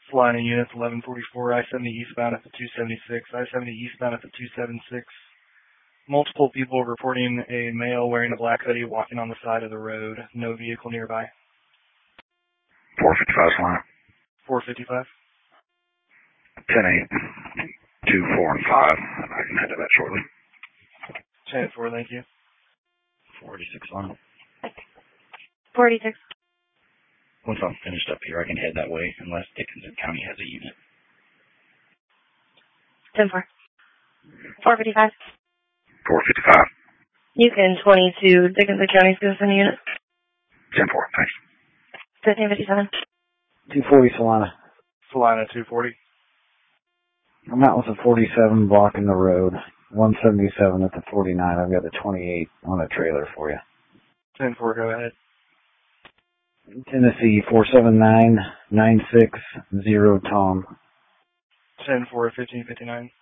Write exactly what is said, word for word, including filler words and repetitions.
Salina units eleven forty-four, I seventy eastbound at the two seventy-six, I seventy eastbound at the two seventy-six. Multiple people reporting a male wearing a black hoodie walking on the side of the road. No vehicle nearby. four fifty-five Salina. four fifty-five. ten eight, two, four, and five. I can head to that shortly. ten four, thank you. forty-six Salina. forty-six. Once I'm finished up here, I can head that way unless Dickinson County has a unit. ten four. four fifty-five. four fifty-five. Yukon twenty-two, Dickinson County Citizen Unit. ten four, thanks. fifteen fifty-seven. two forty Salina. Salina two forty. I'm out with a forty-seven blocking the road. one seventy-seven at the forty-nine. I've got a twenty-eight on a trailer for you. ten four, go ahead. Tennessee four seven nine, nine six zero Tom. ten four, fifteen fifty-nine.